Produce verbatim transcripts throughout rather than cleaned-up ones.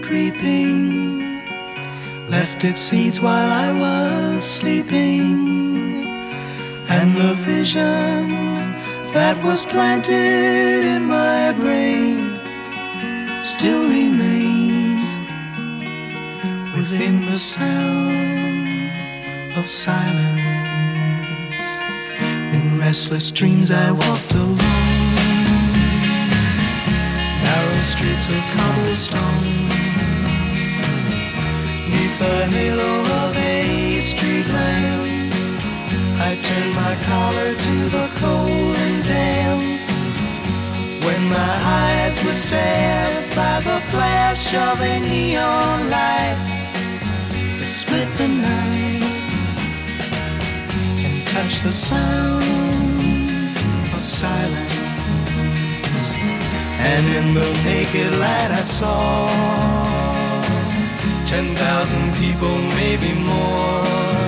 creeping, left its seeds while I was sleeping, and the vision that was planted in my brain still remains within the sound of silence. In restless dreams I walked alone, narrow streets of cobblestone, neath the halo of a street lamp. I turned my collar to the cold and damp, when my eyes were stabbed by the flash of a neon light that split the night and touched the sound of silence. And in the naked light I saw ten thousand people, maybe more,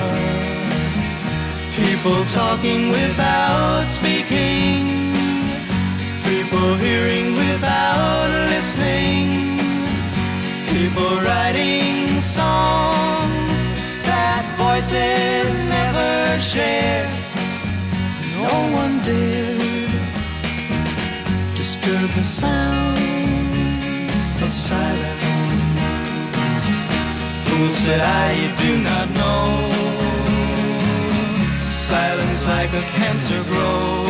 people talking without speaking, people hearing without listening, people writing songs that voices never shared. No one dared disturb the sound of silence. Fool, said I, you do not know, silence like a cancer grows.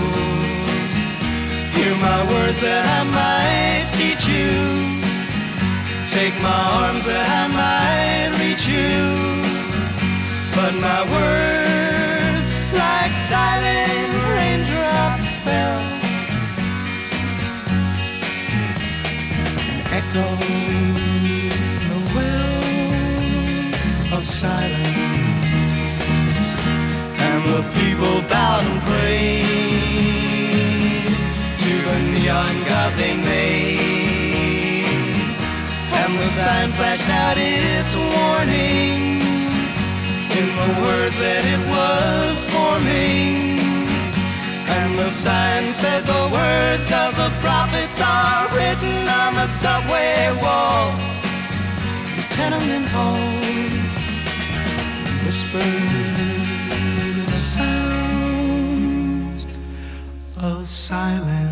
Hear my words that I might teach you, take my arms that I might reach you, but my words like silent raindrops fell and echoed the wells of silence. And the people bowed and prayed to the neon god they made, and the sign flashed out its warning in the words that it was forming. And the sign said the words of the prophets are written on the subway walls, the tenement halls, whispered the sounds of silence.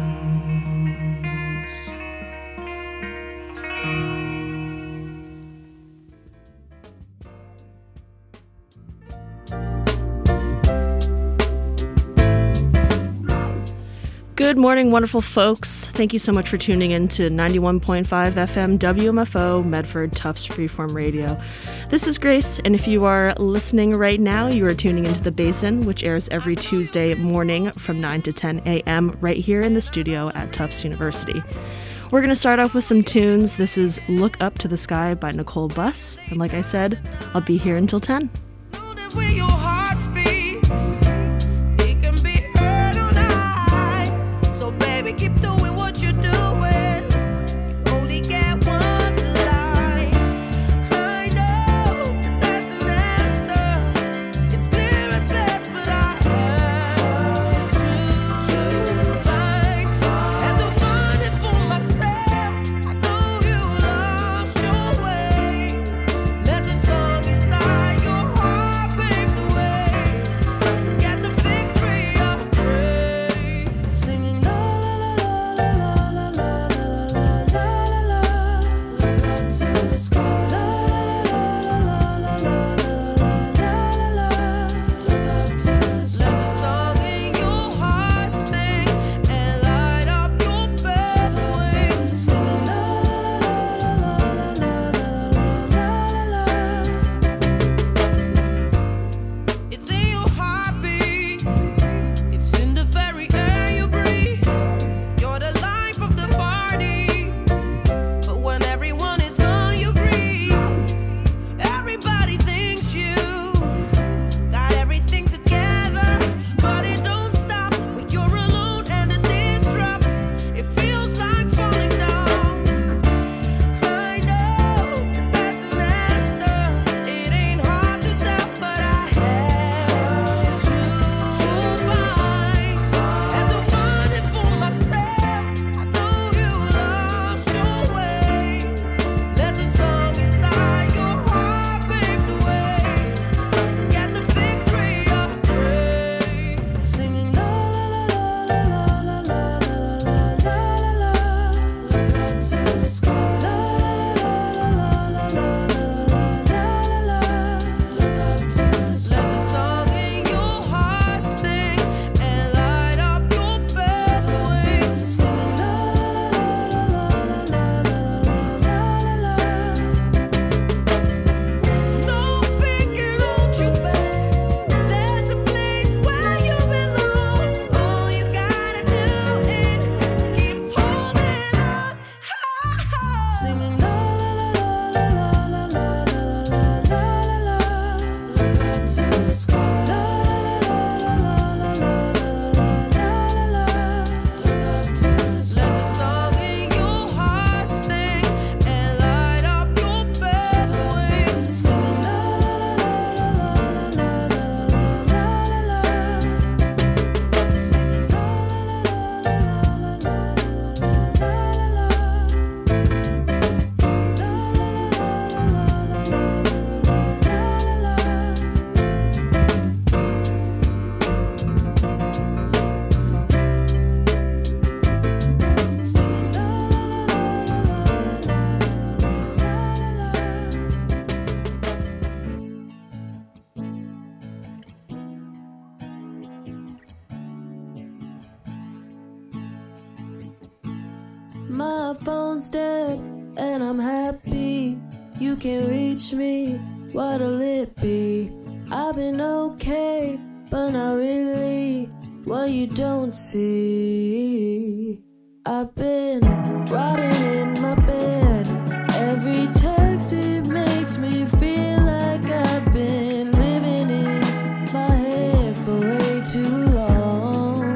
Good morning, wonderful folks. Thank you so much for tuning in to ninety-one point five F M W M F O, Medford Tufts Freeform Radio. This is Grace, and if you are listening right now, you are tuning into The Basin, which airs every Tuesday morning from nine to ten a.m. right here in the studio at Tufts University. We're going to start off with some tunes. This is Look Up to the Sky by Nicole Buss, and like I said, I'll be here until ten. Keep doing what you're doing. You only get one life. I know that that's an answer. It's clear as glass, but I have to fight and to find it for myself. I know you lost your way. Let the song inside your heart pave the way. and I'm happy you can reach me. What'll it be? I've been okay, but not really. What you don't see, I've been rotting in my bed. Every text, it makes me feel like I've been living in my head for way too long.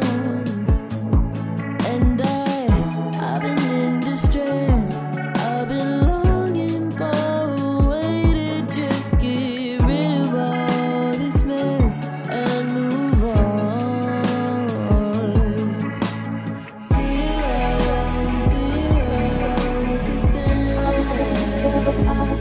And I, I've been in distress. I've been longing for a way to just get rid of all this mess and move on. Zero, zero percent.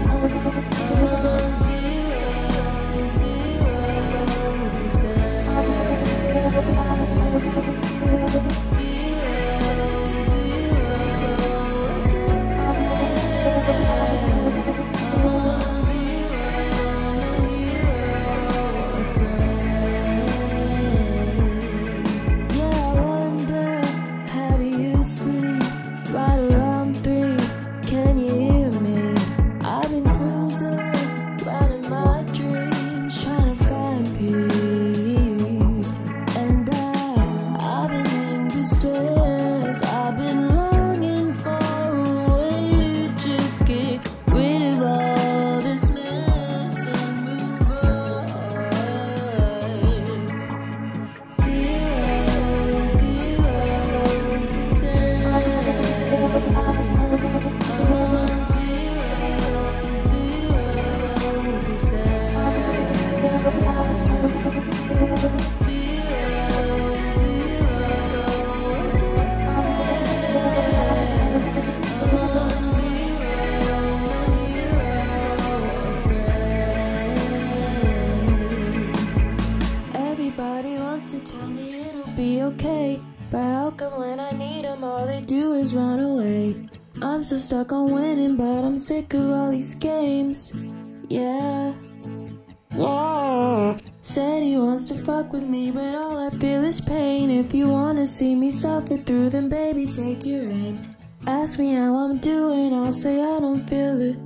Everybody wants to tell me it'll be okay, but how come when I need them all they do is run away? I'm so stuck on winning, but I'm sick of all these games. Yeah, yeah. Said he wants to fuck with me, but all I feel is pain. If you wanna see me suffer through, then baby take your aim. Ask me how I'm doing, I'll say I don't feel the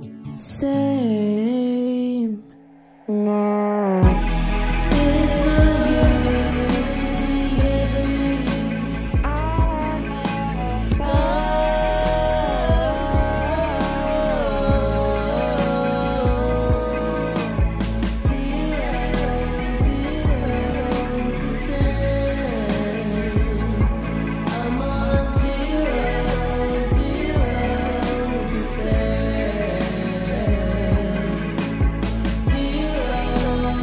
same. No. It's my zero,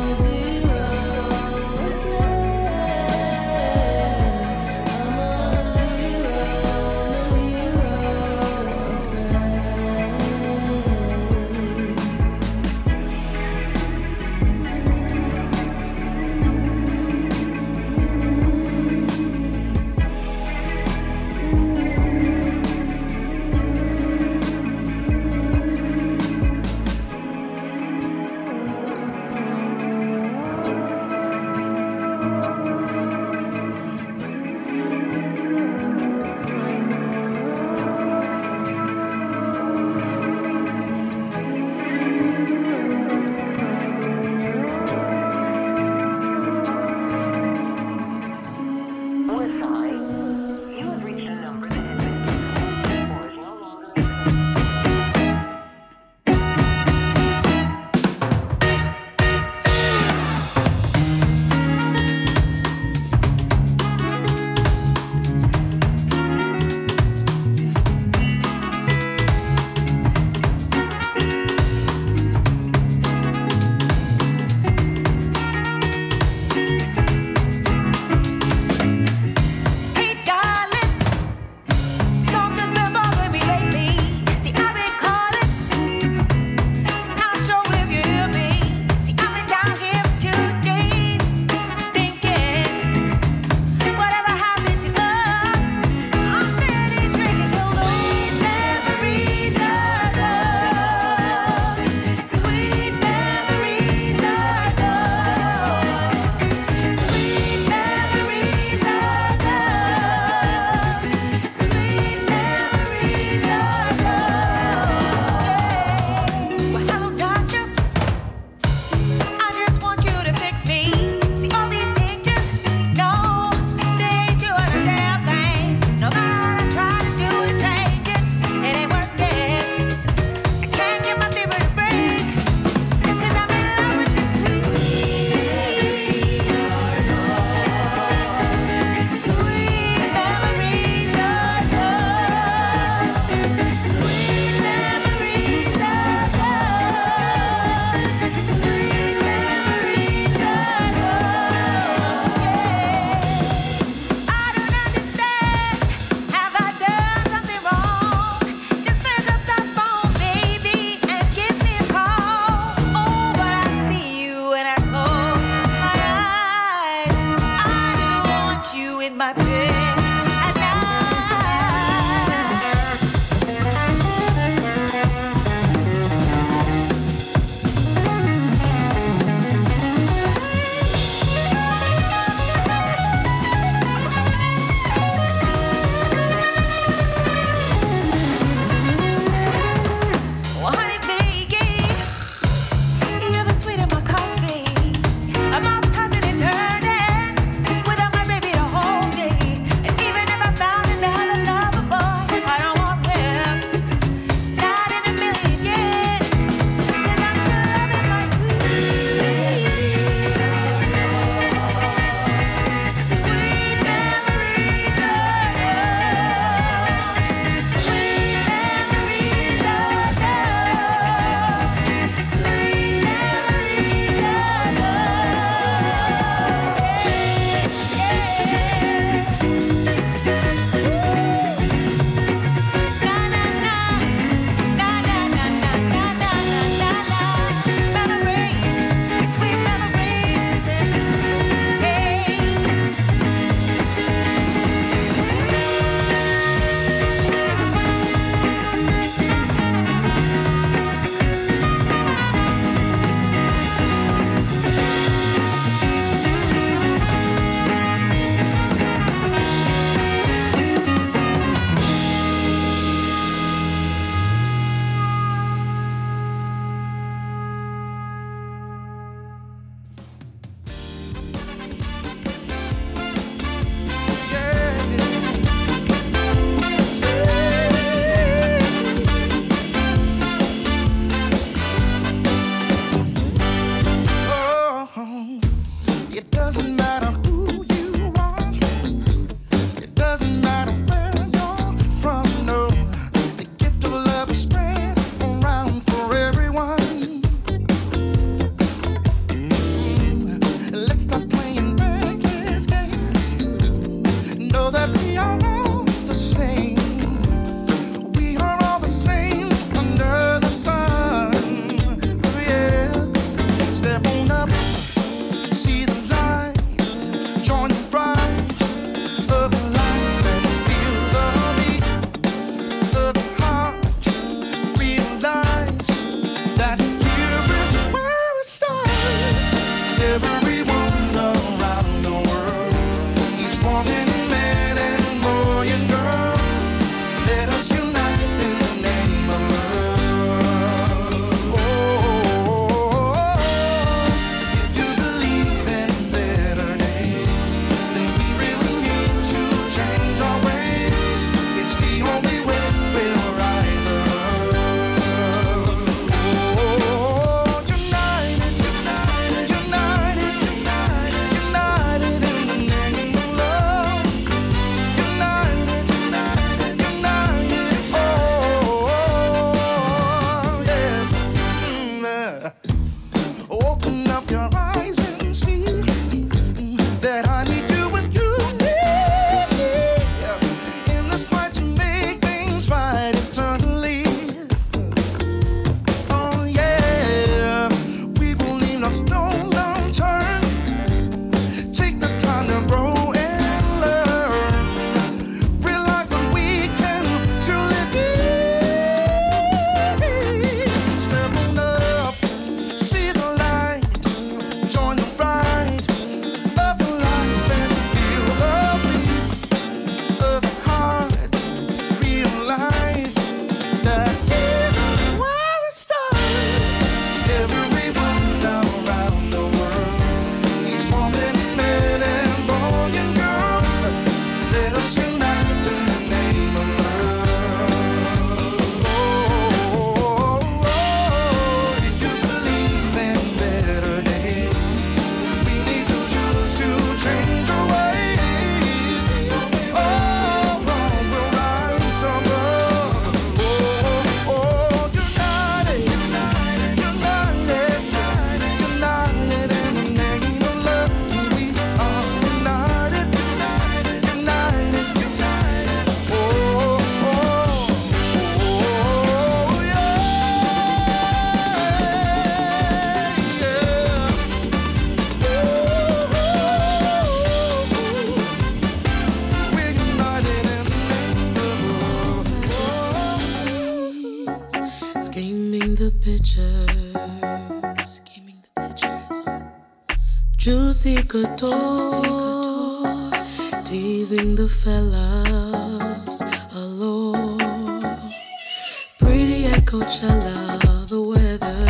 pictures. Scheming the pictures. Juicy couture. Teasing the fellas. Allure. Pretty at Coachella. The weather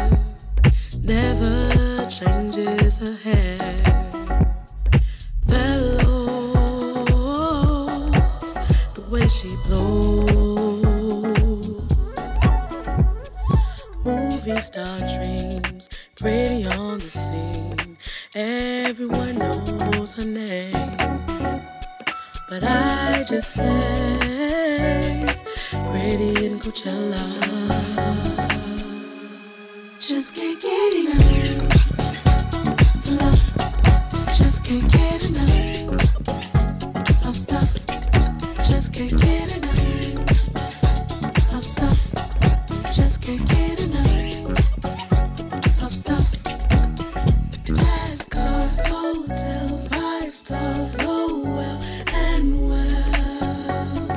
never changes her hair. Fellows, the way she blows. Movie star dreams, pretty on the scene. Everyone knows her name. But I just say, pretty in Coachella. Just can't get enough. Love, just can't get enough of stuff. Just can't get enough of stuff. Just can't get enough of stuff. Fast cars, hotel, five stars, oh well and well.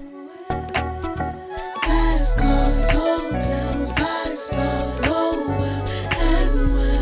Fast cars, hotel, five stars, oh well and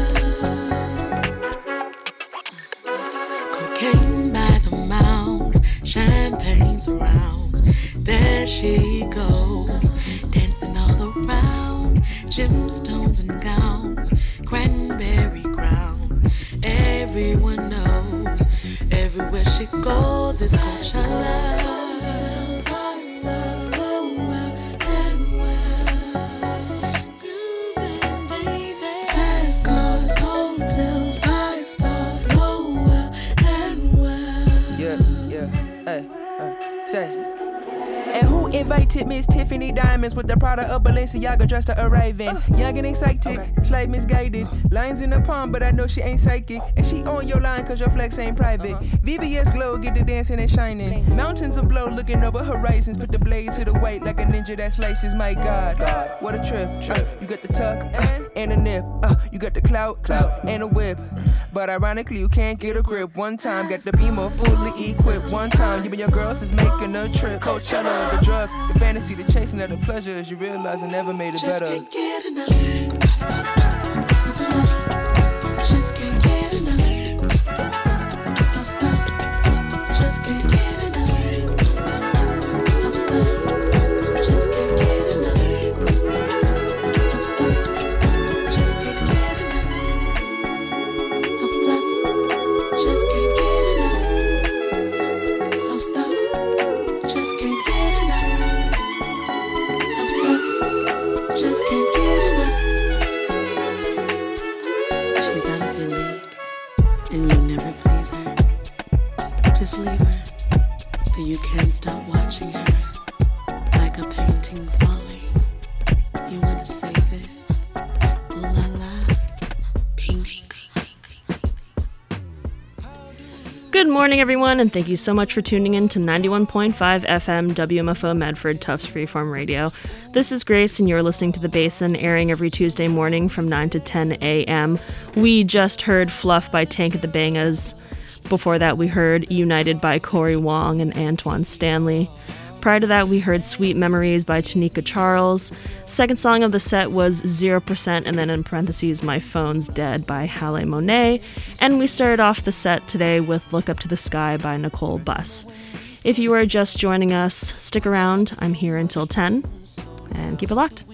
well. Cocaine by the mounds, champagne surrounds. There she goes, dancing all around. Gemstones and gowns, cranberry crown. Everyone knows, everywhere she goes is Coachella. Five stars, oh well and well. Grooving, baby. Fast cars, hotel, five stars, oh well and well. Yeah, yeah, hey, hey, say. And who invited Miss Tiffany Diamonds with the Prada of Balenciaga dressed to arrive in? Uh, Young and excited, okay. Slight misguided. Lines in the palm, but I know she ain't psychic. And she on your line cause your flex ain't private. Uh-huh. V V S glow, get the dancing and shining. Mountains of blow, looking over horizons. Put the blade to the white like a ninja that slices. My God, God. What a trip, trip. Uh, you got the tuck uh, and a nip. Uh, you got the clout, clout and a whip. But ironically, you can't get a grip. One time, got the beamer fully equipped. One time, you and your girls is making a trip. Coachella, the drugs, the fantasy, the chasing of the pleasures. You realize I never made it Just better. can't get enough of love. Just can't get enough of stuff. Just can't get enough of stuff. Just can't get enough of stuff. Just can't get enough of love. Just can't get enough of stuff. Just can't get enough of stuff. Just can't get enough. She's out of your league, and you never please her. Just leave her, but you can't stop watching her. Like a painting falling, you wanna save it. Ooh la la, ping ping ping ping. Good morning, everyone, and thank you so much for tuning in to ninety-one point five F M W M F O Medford Tufts Freeform Radio. This is Grace, and you're listening to The Basin, airing every Tuesday morning from nine to ten a.m. We just heard Fluff by Tank of the Bangas. Before that, we heard United by Corey Wong and Antoine Stanley. Prior to that, we heard Sweet Memories by Tanika Charles. Second song of the set was zero percent, and then in parentheses, My Phone's Dead by Halle Monet. And we started off the set today with Look Up to the Sky by Nicole Buss. If you are just joining us, stick around. I'm here until ten, and keep it locked.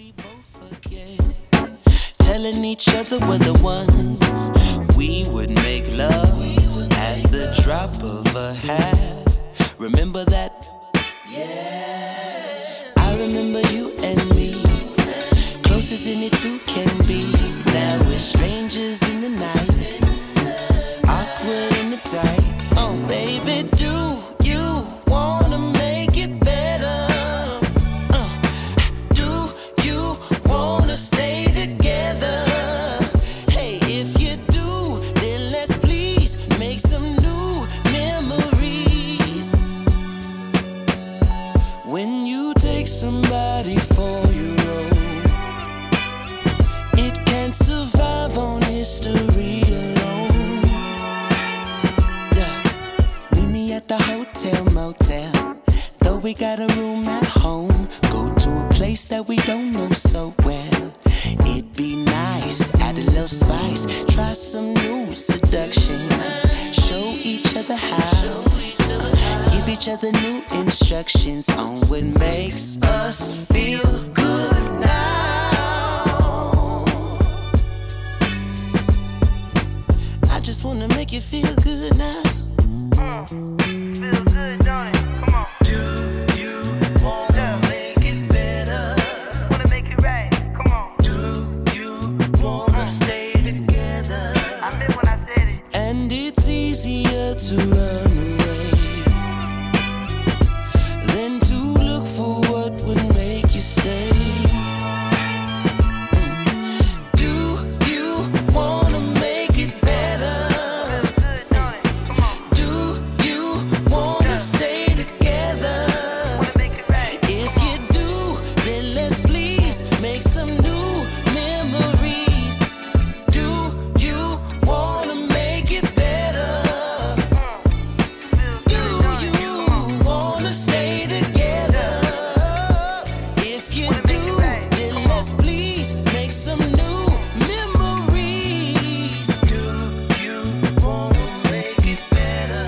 Telling each other we're the one. We would make love at the drop of a hat. Remember that? Yeah. I remember you and me, close as any two can be. Now we're strangers in the night, awkward in the tight. Oh baby, do you wanna make it better? Uh, do you wanna stay together? Hey, if you do, then let's please make some new memories. When you take somebody for your own, it can't survive on history alone. Yeah. Meet me at the hotel motel, though we got a room at home. Go to a place that we don't know so well. It instructions on what makes us feel good now. I just wanna make you feel good now. Mm. Feel good, don't it? Come on. Do you wanna make it better? Wanna make it right? Come on. Do you wanna stay together? I meant when I said it. And it's easier to run away than to look for what would make you stay. Mm. Do you wanna make it better? Feel good, don't it? Come on. Do you wanna stay together? Wanna make it right? If you do, then let's please make some new memories. Do you wanna make it better? Feel Do good, don't it? you wanna stay together? If you do, then let's please make some new memories. Do you wanna make it better?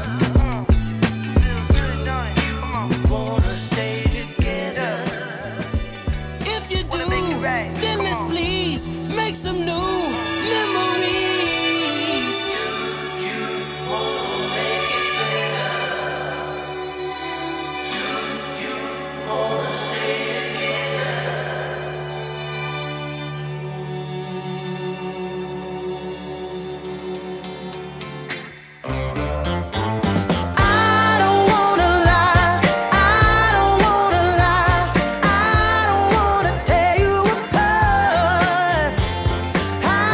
Feel good, don't it? Come on. Wanna stay together? If you do, make it right. then let's please make some new memories. Do you wanna make it better? Do you wanna stay together? I don't wanna lie, I don't wanna lie, I don't wanna tear you apart. I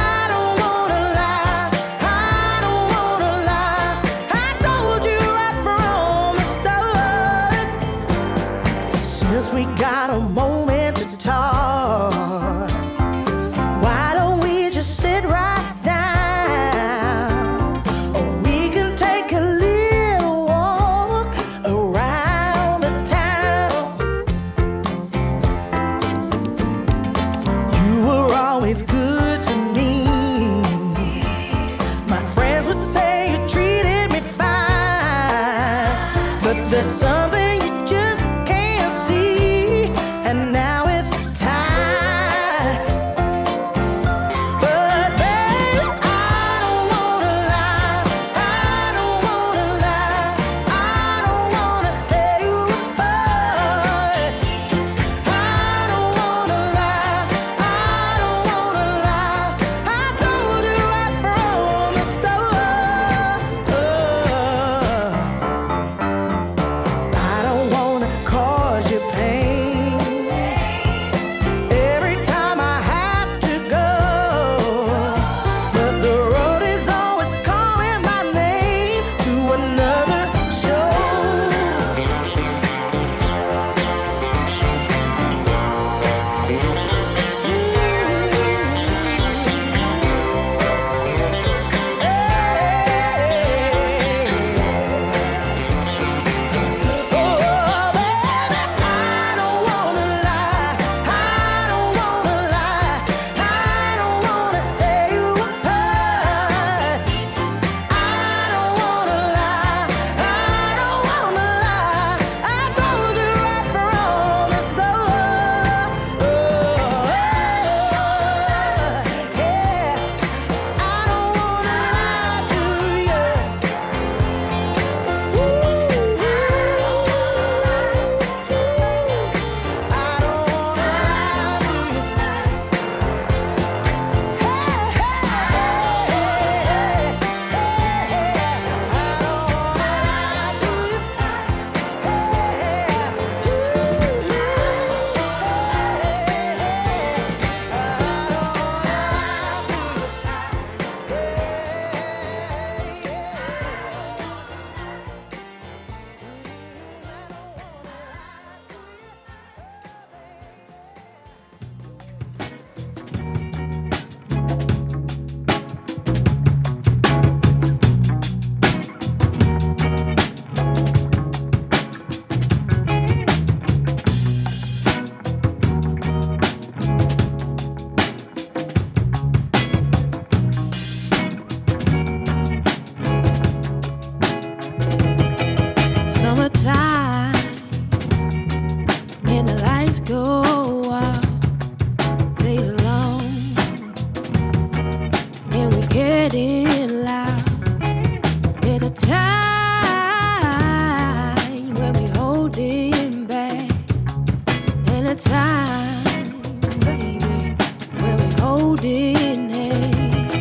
holding hands.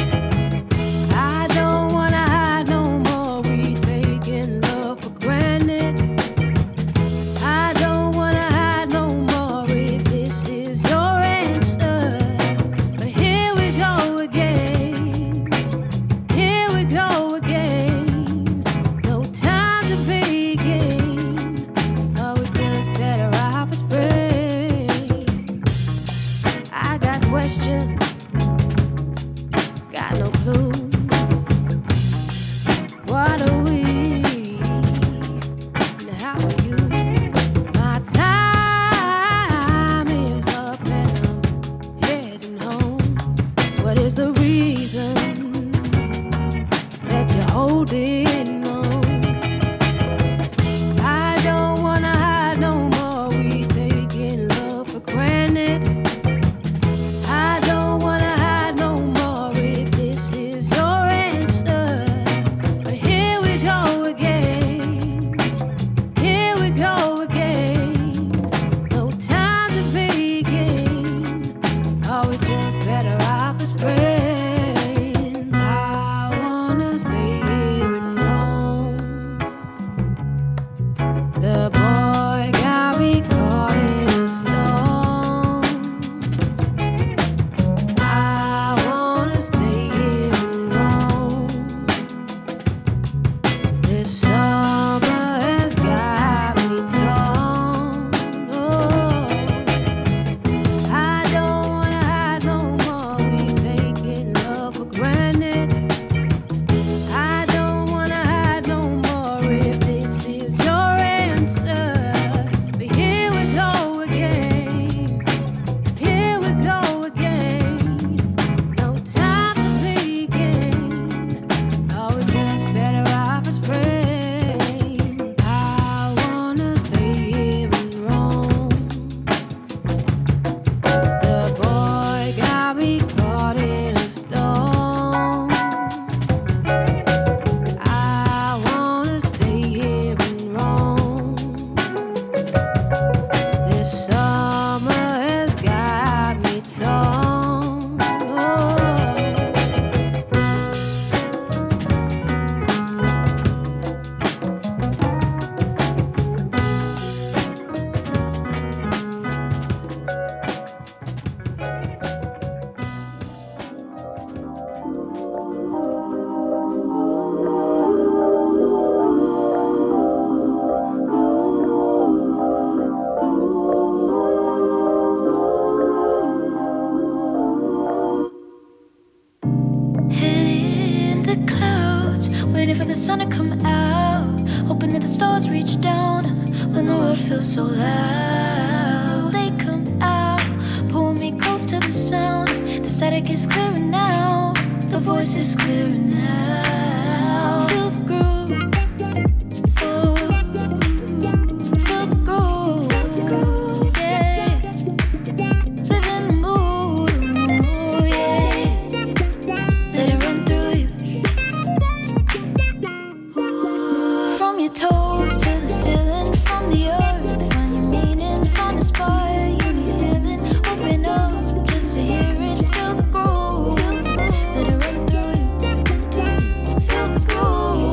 I don't wanna hide no more. We taking love for granted. I don't wanna hide no more if this is your answer. But here we go again. Here we go again. No time to begin. Oh, we just better off as friends. I got questions, got no clue. What are we? And how are you? My time is up and I'm heading home. What is the reason that you're holding on? I don't wanna hide no more. We taking love for granted. I don't wanna hide no more if this is your answer. But here we go again. Here we go again. No time to begin. Oh, we just better off as friends. I wanna stay here and roam. The boy got me caught in a storm. I wanna stay here and roam. This summer has got me torn. Oh, I don't wanna hide no more. We taking love for granted. I don't wanna hide no more if this is your answer. But here we go again. Here we go again. No time to begin. Oh, we just better off as friends. I wanna stay here and roam. The boy got me caught in a storm. I wanna stay here and roam. This summer has got me torn. Oh. Head in the clouds, waiting for the sun to come out, hoping that the stars reach down when the world feels so loud. They come out, pull me close to the sound. The static is clearer now, the voice is clearer now. Feel the groove, feel, feel the groove, yeah. Live in the mood, yeah. Let it run through you. Ooh. From your toes to the ceiling, from the earth, find your meaning, find a spot you need healing. Open up just to hear it, feel the groove. Let it run through you, run through you. Feel the groove.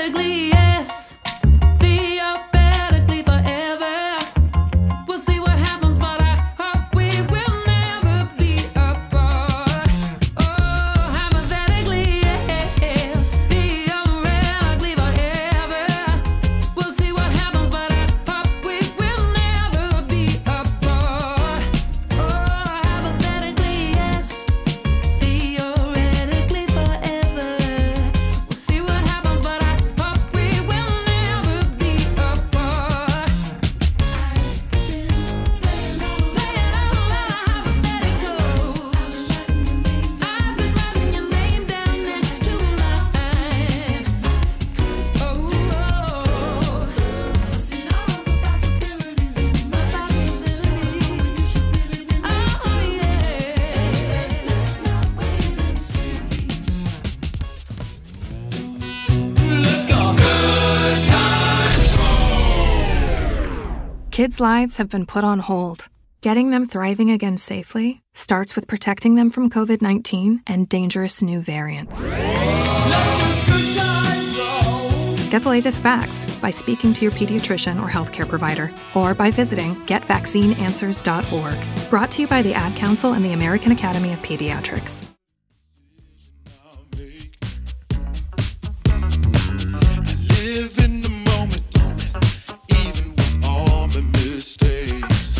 Hypothetically, yes. Theoretically, forever. We'll see what happens, but I hope we will never be apart. Oh, hypothetically, yes. Theoretically, forever. We'll see what happens, but I hope we will never be apart. Oh, hypothetically, yes. Theoretically, forever. We'll see what happens, but I hope we will never be apart. Playing out loud hypotheticals. I've been writing your name down next to mine. Oh, see all the possibilities in my possibilities. Oh yeah, let's not wait and see. Kids' lives have been put on hold. Getting them thriving again safely starts with protecting them from COVID nineteen and dangerous new variants. Get the latest facts by speaking to your pediatrician or healthcare provider, or by visiting get vaccine answers dot org. Brought to you by the Ad Council and the American Academy of Pediatrics. Live in the moment, even with all my mistakes.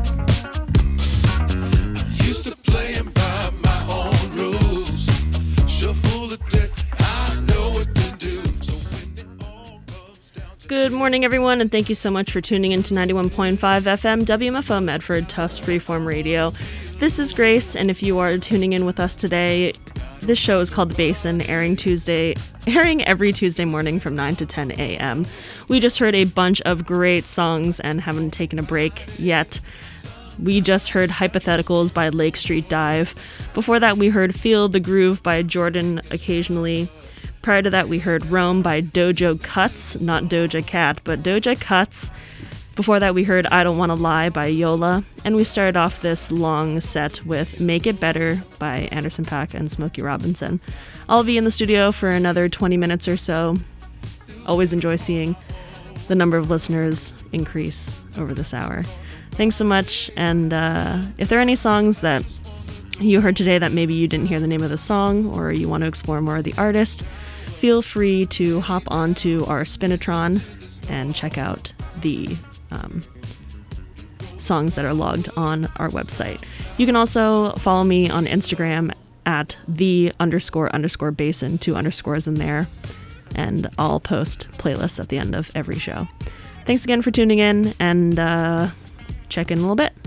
I'm used to playing by my own rules. Shuffle the deck, I know what to do. So when it all comes down to Good morning, everyone, and thank you so much for tuning in to ninety-one point five F M W M F O Medford Tufts Freeform Radio. This is Grace, and if you are tuning in with us today, this show is called The Basin, airing Tuesday, airing every Tuesday morning from nine to ten a.m. We just heard a bunch of great songs and haven't taken a break yet. We just heard Hypotheticals by Lake Street Dive. Before that, we heard Feel the Groove by Jordan Occasionally. Prior to that, we heard Rome by Dojo Cuts, not Doja Cat, but Doja Cuts. Before that, we heard I Don't Wanna Lie by Yola. And we started off this long set with Make It Better by Anderson .Paak and Smokey Robinson. I'll be in the studio for another twenty minutes or so. Always enjoy seeing the number of listeners increase over this hour. Thanks so much, and uh, if there are any songs that you heard today that maybe you didn't hear the name of the song, or you want to explore more of the artist, feel free to hop onto our Spinatron and check out the um, songs that are logged on our website. You can also follow me on Instagram at the underscore underscore basin, two underscores in there, and I'll post playlists at the end of every show. Thanks again for tuning in, and uh, check in a little bit.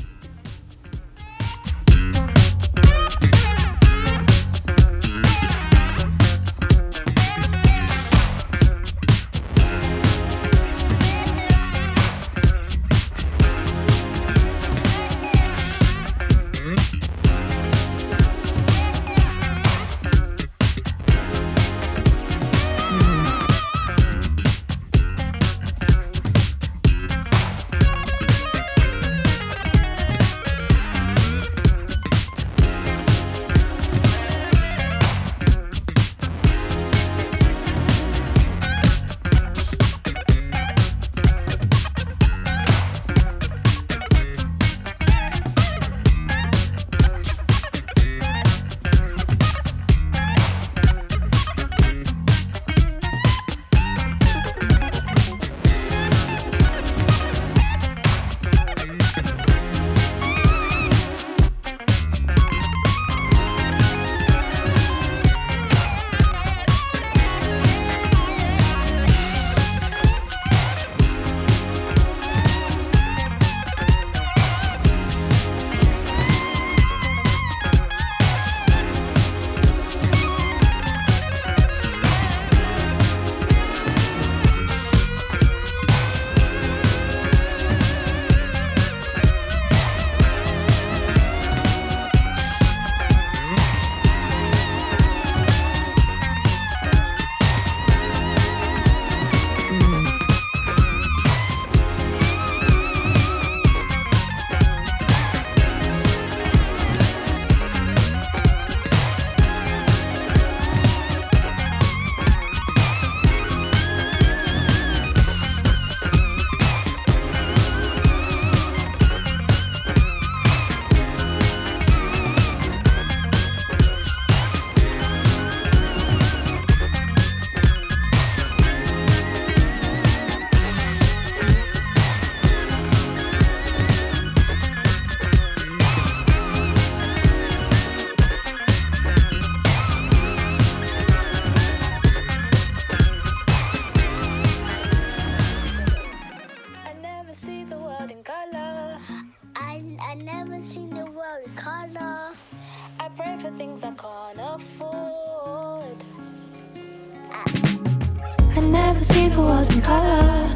never see the world in color.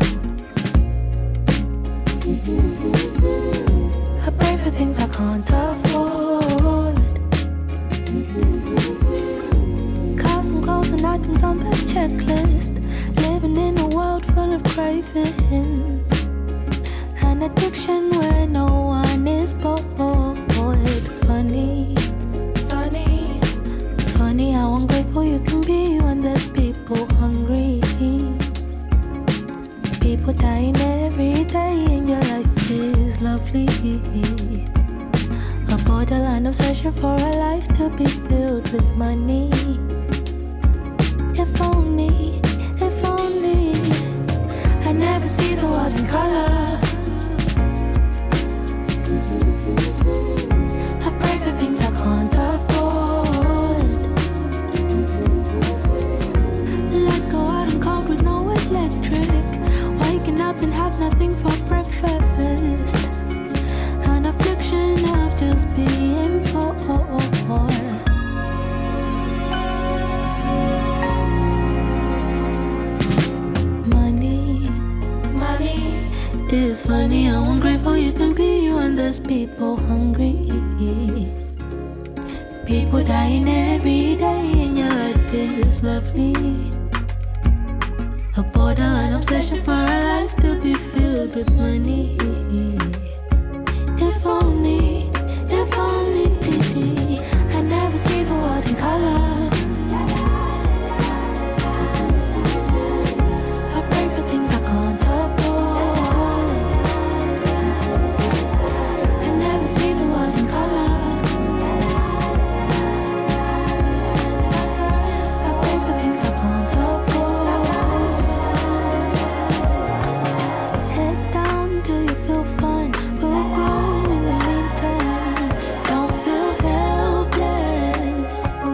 I pray for things I can't afford. Cars and clothes and items on the checklist. Living in a world full of cravings. An addiction where no one is bored. Funny, funny, funny how ungrateful you can be when there's people hungry. People dying every day and your life is lovely. A borderline obsession for a life to be filled with money. If only, if only I never see the world in color. I pray for things I can't afford. Let's go out and cold with no electric. Waking up and have nothing for breakfast. An affliction of just being poor. Money, money is funny how ungrateful you can be when there's people hungry. People dying every day and your life is lovely. A borderline obsession for a life to be filled with money. If only, if only I never see the world in color. I pray for things I can't afford. I never see the world in color. I pray for things I can't afford. Head down till you feel fun. We'll grow in the meantime. Don't feel helpless,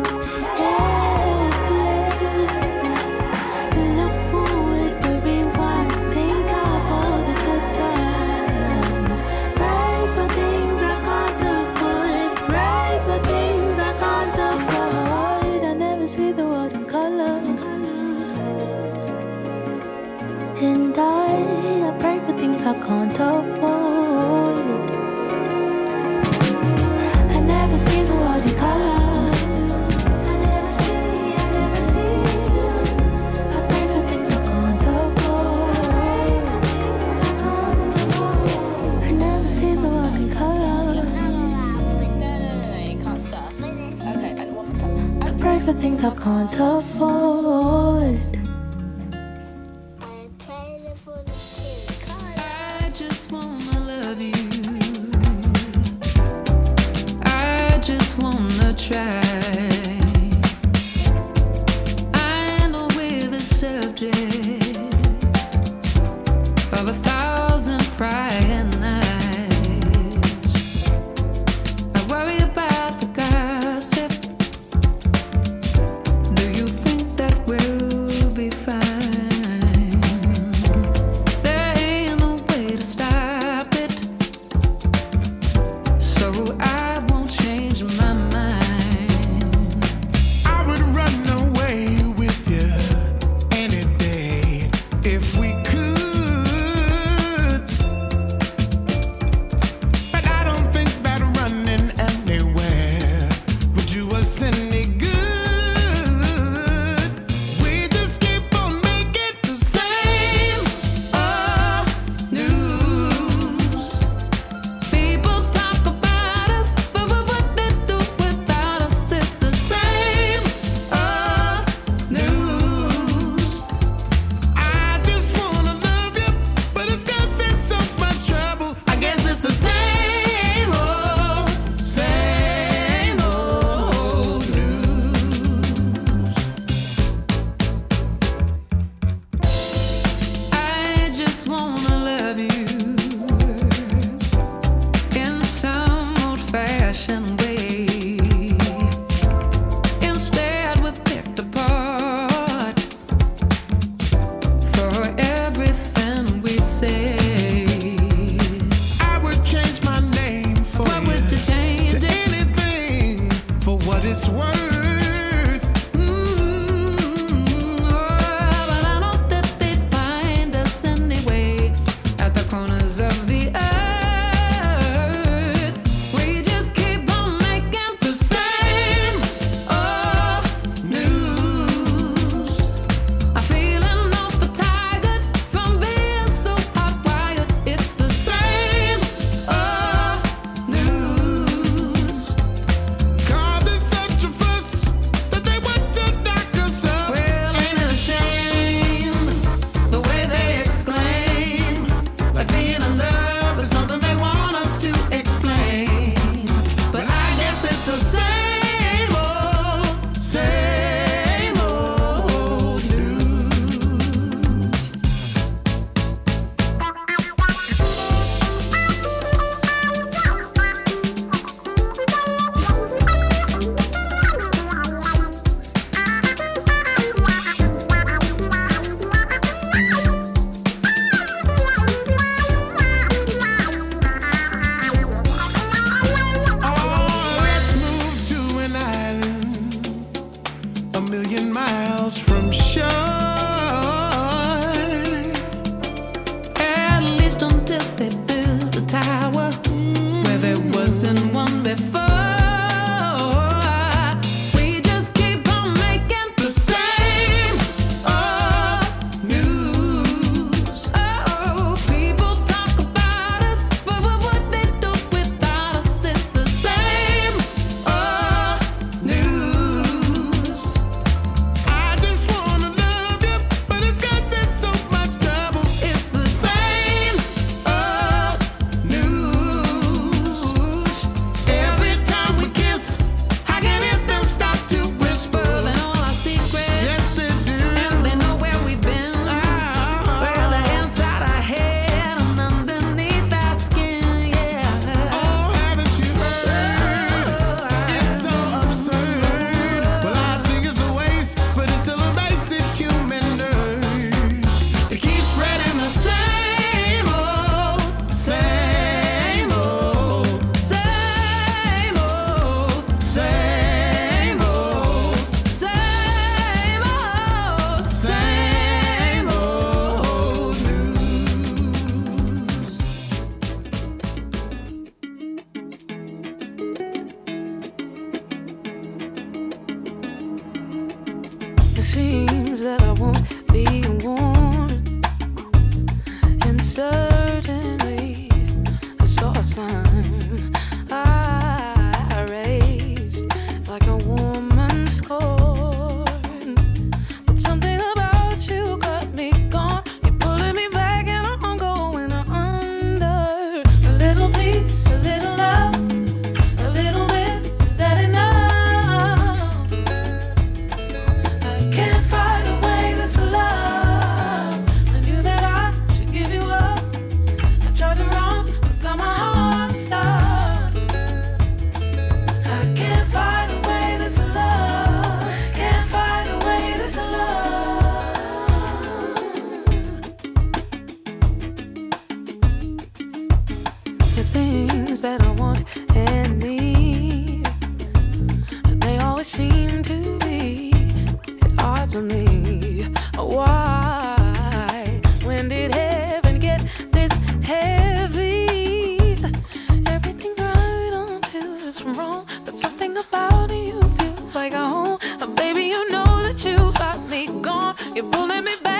helpless. Look forward but rewind. Think of all the good times. Pray for things I can't afford. Pray for things I can't afford. I never see the world in color. And I, I pray for things I can't afford. I never see the world in color. I never see, I never see. I pray for things I can't afford. I never see the world in color. I pray for things I can't afford. I just wanna love you. I just wanna try. I know we're the subject of a thousand crying nights. I worry about the gossip. Do you think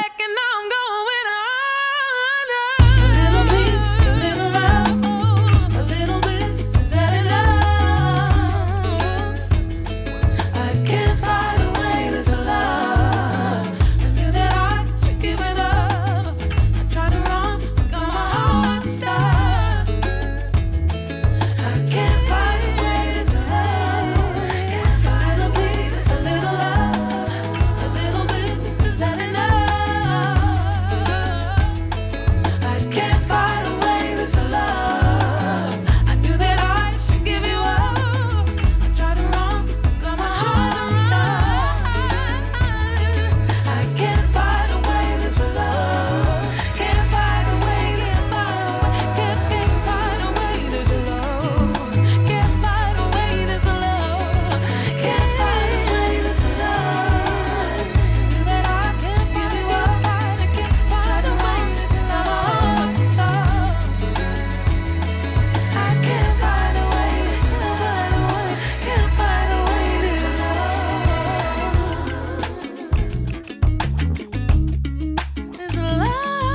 back and now I'm going under. A little peace, a little love, a little bit, is that enough? I can't fight away this love. I knew that I should give it up. I tried to run, got my heart stuck. I can't fight away this love. A little peace, a little love, a little bit, is that enough? I can't fight away this love. I knew that I should give you up. I tried to run, got my heart stuck. I can't fight away this love. Can't fight away this love. Can't, can't fight away this love. Can't fight away this love. Can't fight away this love. Knew that I can't give you up. I can't fight away this love. I can't fight away this love. Can't fight away this love. This love.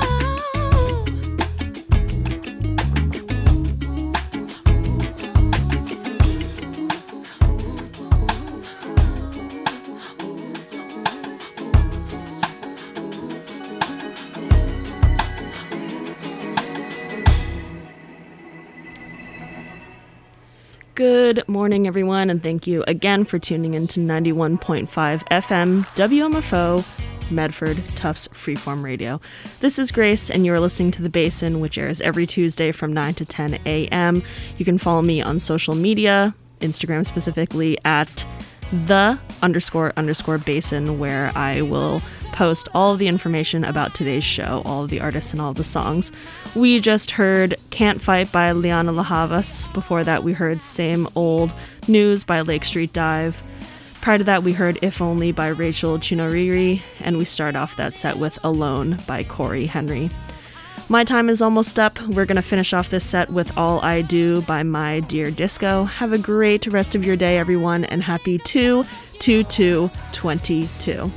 Good morning, everyone, and thank you again for tuning in to ninety-one point five F M W M F O, Medford Tufts Freeform Radio. This is Grace, and you are listening to The Basin, which airs every Tuesday from nine to ten a.m. You can follow me on social media, Instagram specifically, at the underscore underscore basin, where I will post all of the information about today's show, all of the artists and all of the songs. We just heard Can't Fight by Liana La Havas. Before that, we heard Same Old News by Lake Street Dive. Prior to that, we heard If Only by Rachel Chinoriri, and we start off that set with Alone by Corey Henry. My time is almost up. We're going to finish off this set with All I Do by My Dear Disco. Have a great rest of your day, everyone, and happy two two two twenty-two.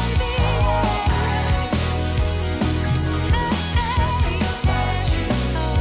Oh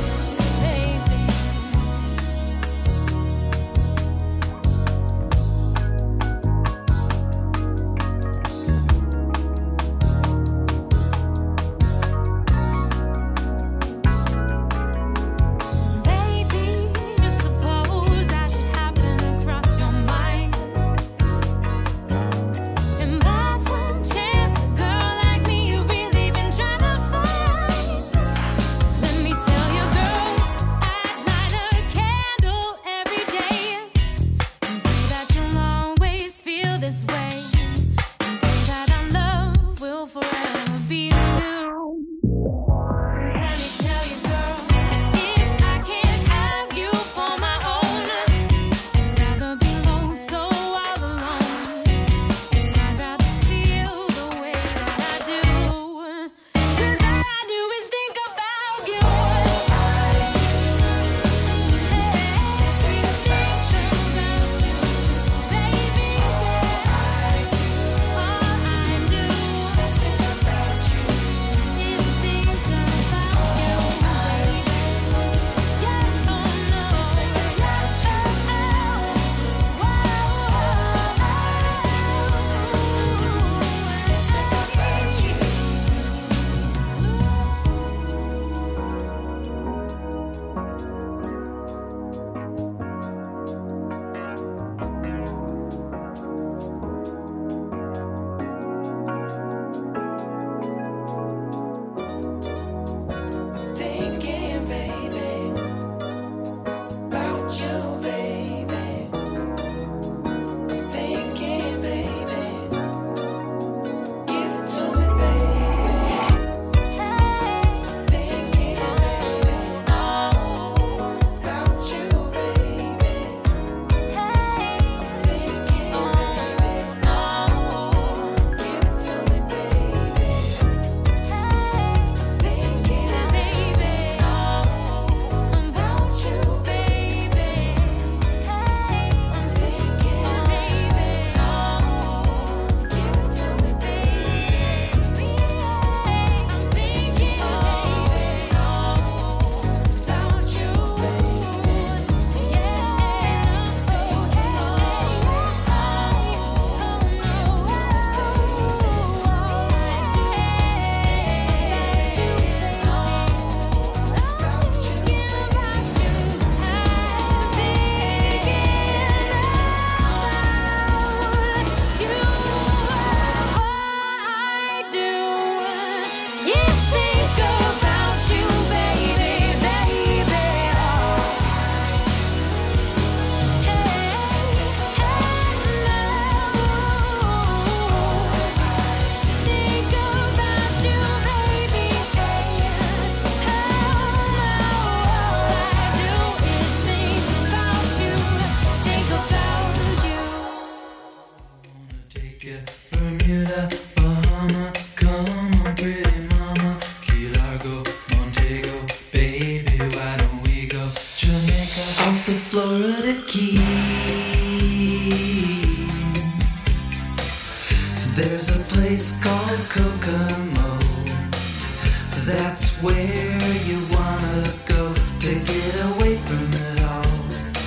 Kokomo. That's where you wanna go to get away from it all.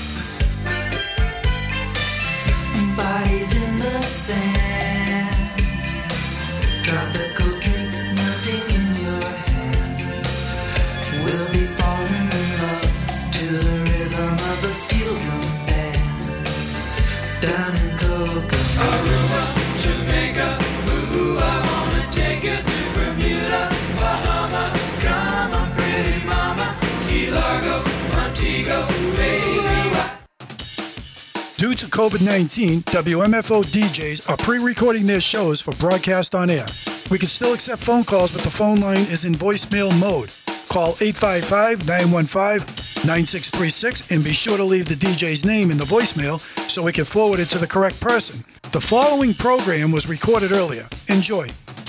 Bodies in the sand, tropical drink melting in your hand. We'll be falling in love to the rhythm of a steel drum band. Down in Kokomo, Aruba, Jamaica, ooh, I wanna take you through Bermuda, Bahama, come on pretty mama, Key Largo, Montego, baby. Due to COVID nineteen, W M F O D Js are pre-recording their shows for broadcast on air. We can still accept phone calls, but the phone line is in voicemail mode. Call eight five five, nine one five, nine six three six and be sure to leave the D J's name in the voicemail so we can forward it to the correct person. The following program was recorded earlier. Enjoy.